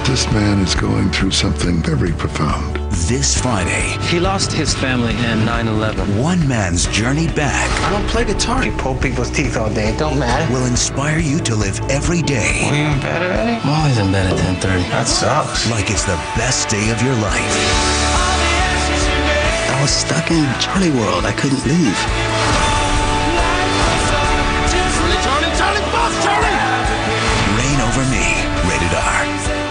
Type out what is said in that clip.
This man is going through something very profound. This Friday, he lost his family in 9/11. One man's journey back. I don't play guitar. You pull people's teeth all day. It don't matter. Will inspire you to live every day. Were you in bed already? I'm always in bed at 10:30. That sucks. Like it's the best day of your life. I was stuck in Charlie World. I couldn't leave.